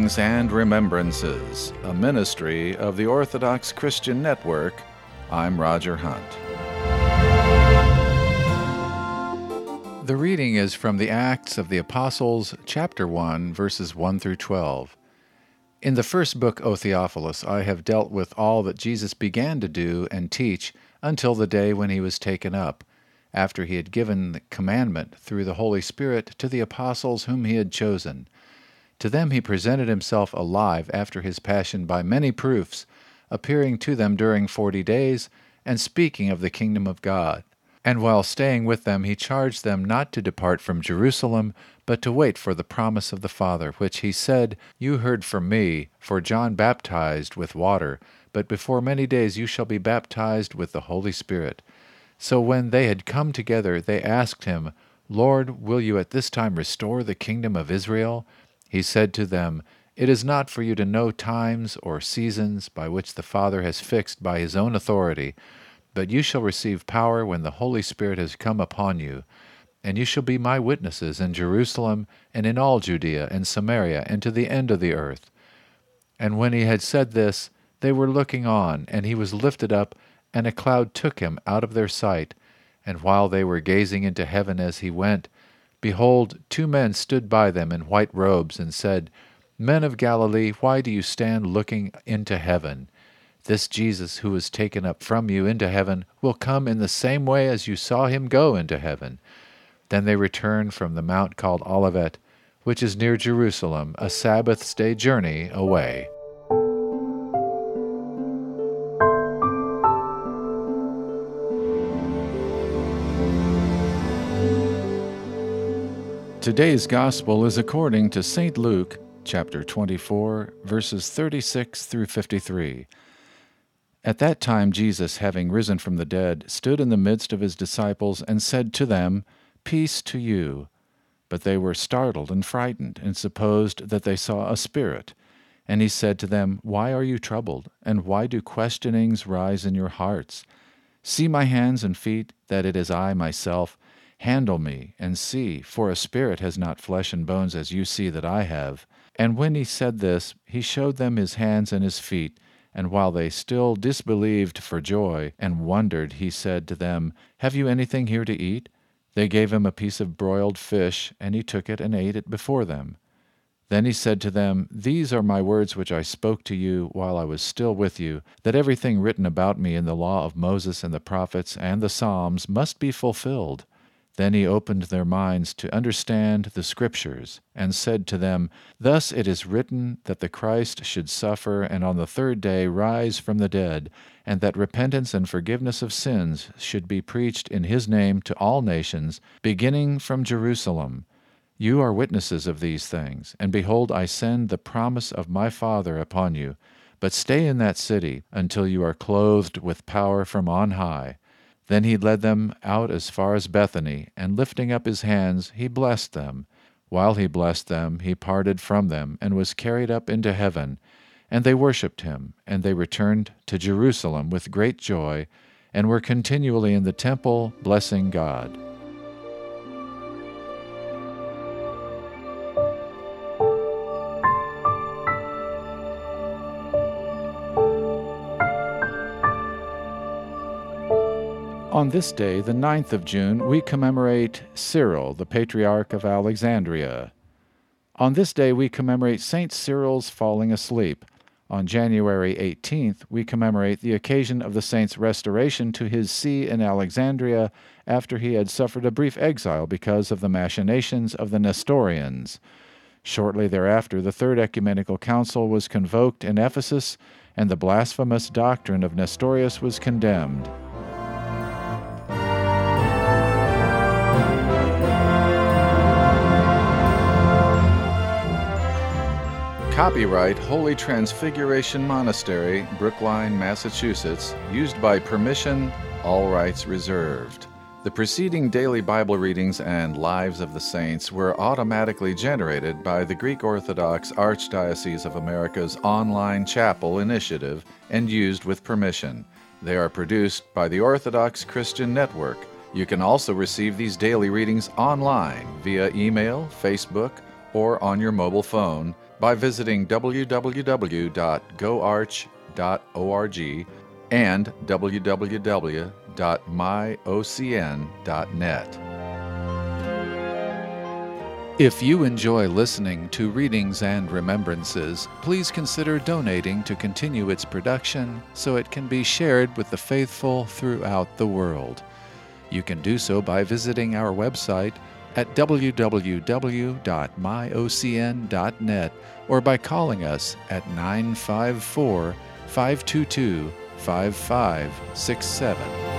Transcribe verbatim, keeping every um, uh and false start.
Readings and Remembrances, a ministry of the Orthodox Christian Network. I'm Roger Hunt. The reading is from the Acts of the Apostles, chapter one, verses one through twelve. In the first book, O Theophilus, I have dealt with all that Jesus began to do and teach until the day when he was taken up, after he had given the commandment through the Holy Spirit to the apostles whom he had chosen. To them he presented himself alive after his passion by many proofs, appearing to them during forty days, and speaking of the kingdom of God. And while staying with them he charged them not to depart from Jerusalem, but to wait for the promise of the Father, which he said, You heard from me, for John baptized with water, but before many days you shall be baptized with the Holy Spirit. So when they had come together, they asked him, Lord, will you at this time restore the kingdom of Israel? He said to them, It is not for you to know times or seasons by which the Father has fixed by his own authority, but you shall receive power when the Holy Spirit has come upon you, and you shall be my witnesses in Jerusalem and in all Judea and Samaria and to the end of the earth. And when he had said this, they were looking on, and he was lifted up, and a cloud took him out of their sight. And while they were gazing into heaven as he went, behold, two men stood by them in white robes, and said, Men of Galilee, why do you stand looking into heaven? This Jesus who was taken up from you into heaven will come in the same way as you saw him go into heaven. Then they returned from the mount called Olivet, which is near Jerusalem, a Sabbath's day journey away. Today's Gospel is according to Saint Luke, chapter twenty-four, verses thirty-six through fifty-three. At that time Jesus, having risen from the dead, stood in the midst of his disciples and said to them, Peace to you. But they were startled and frightened, and supposed that they saw a spirit. And he said to them, Why are you troubled, and why do questionings rise in your hearts? See my hands and feet, that it is I myself. Handle me, and see, for a spirit has not flesh and bones as you see that I have. And when he said this, he showed them his hands and his feet. And while they still disbelieved for joy, and wondered, he said to them, Have you anything here to eat? They gave him a piece of broiled fish, and he took it and ate it before them. Then he said to them, These are my words which I spoke to you while I was still with you, that everything written about me in the law of Moses and the prophets and the Psalms must be fulfilled. Then he opened their minds to understand the Scriptures, and said to them, Thus it is written that the Christ should suffer and on the third day rise from the dead, and that repentance and forgiveness of sins should be preached in his name to all nations, beginning from Jerusalem. You are witnesses of these things, and behold, I send the promise of my Father upon you. But stay in that city until you are clothed with power from on high. Then he led them out as far as Bethany, and lifting up his hands, he blessed them. While he blessed them, he parted from them, and was carried up into heaven. And they worshipped him, and they returned to Jerusalem with great joy, and were continually in the temple, blessing God. On this day, the ninth of June, we commemorate Cyril, the Patriarch of Alexandria. On this day, we commemorate Saint Cyril's falling asleep. On January eighteenth, we commemorate the occasion of the saint's restoration to his see in Alexandria after he had suffered a brief exile because of the machinations of the Nestorians. Shortly thereafter, the Third Ecumenical Council was convoked in Ephesus, and the blasphemous doctrine of Nestorius was condemned. Copyright Holy Transfiguration Monastery, Brookline, Massachusetts, used by permission, all rights reserved. The preceding daily Bible readings and Lives of the Saints were automatically generated by the Greek Orthodox Archdiocese of America's online chapel initiative and used with permission. They are produced by the Orthodox Christian Network. You can also receive these daily readings online via email, Facebook, or on your mobile phone by visiting w w w dot go arch dot org and w w w dot my o c n dot net. If you enjoy listening to Readings and Remembrances, please consider donating to continue its production so it can be shared with the faithful throughout the world. You can do so by visiting our website at w w w dot my o c n dot net or by calling us at nine five four, five two two, five five six seven.